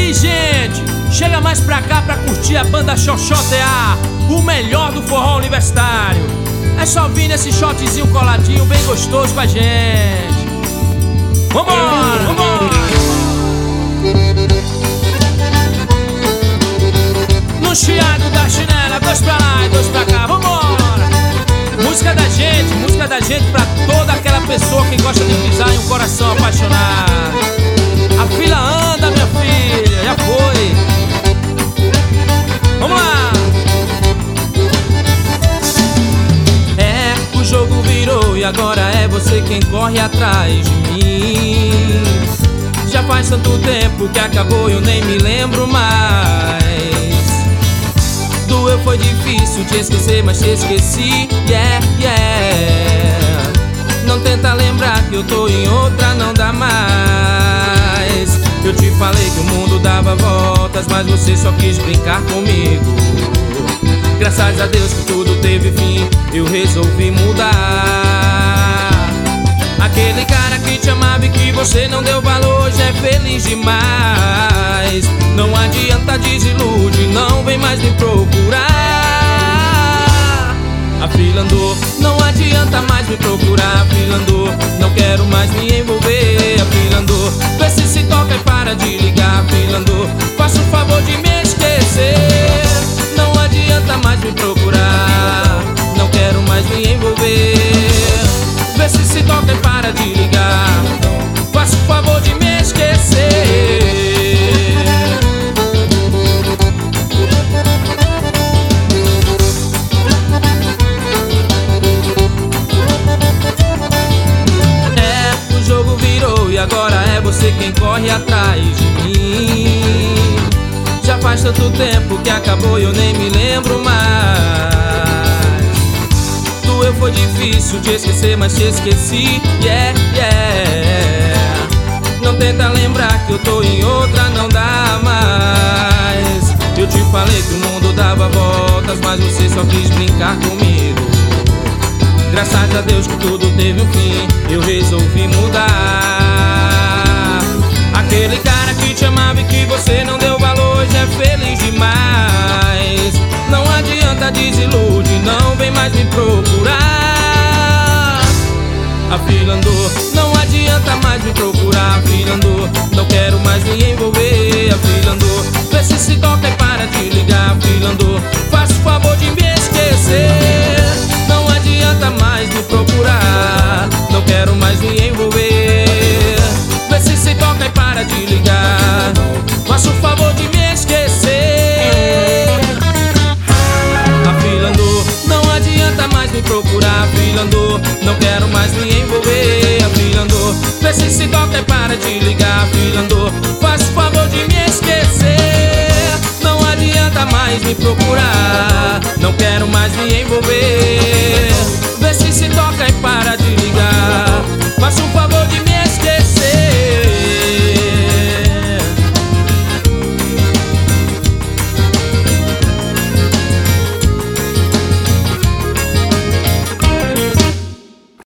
aí, gente, chega mais pra cá pra curtir a banda Xoxotear, o melhor do forró universitário. É só vir nesse shotzinho coladinho bem gostoso com a gente. Vambora, vambora! No chiado da chinela, dois pra lá e dois pra cá, vambora! Música da gente pra toda aquela pessoa que gosta de pisar em um coração apaixonado. A fila anda, minha filha, já foi. Vamos lá! É, o jogo virou e agora é você quem corre atrás de mim. Já faz tanto tempo que acabou e eu nem me lembro mais. Doeu, foi difícil te esquecer, mas te esqueci, yeah, yeah. Não tenta lembrar que eu tô em outra, não dá mais. Eu te falei que o mundo dava voltas, mas você só quis brincar comigo. Graças a Deus que tudo teve fim, eu resolvi mudar. Aquele cara que te amava e que você não deu valor, hoje é feliz demais. Não adianta, desilude, não vem mais me procurar. A fila andou, não adianta mais me procurar. A fila andou, não quero mais me envolver. A fila andou, vê se toca e para de ligar. A fila andou, faça o favor de me esquecer. Não adianta mais me procurar, não quero mais me envolver. Vê se toca e para de ligar. Faça o favor de me esquecer. É, o jogo virou e agora é você quem corre atrás de mim. Já faz tanto tempo que acabou e eu nem me lembro mais. Doeu, foi difícil te esquecer, mas te esqueci, yeah, yeah. Não tenta lembrar que eu tô em outra, não dá mais. Eu te falei que o mundo dava voltas, mas você só quis brincar comigo. Graças a Deus que tudo teve um fim, eu resolvi mudar. Aquele cara que te amava e que você não deu valor, hoje é feliz demais. Não adianta, desilude, não vem mais me procurar. A fila andou, não adianta mais me procurar. A fila andou, não quero mais me envolver. A fila andou, vê se toca e para de ligar. A fila andou, faça o favor de me esquecer. Não adianta mais me procurar, não quero mais me envolver. Vê se toca e para de ligar. Faça o favor de me esquecer. A fila andou, não adianta mais me procurar. A fila andou, não quero mais me envolver. A fila andou, vê se toca e para de ligar. A fila andou, faça o favor de me esquecer. Não adianta mais me procurar, não quero mais me envolver. Vê se toca e para de ligar. Faça um favor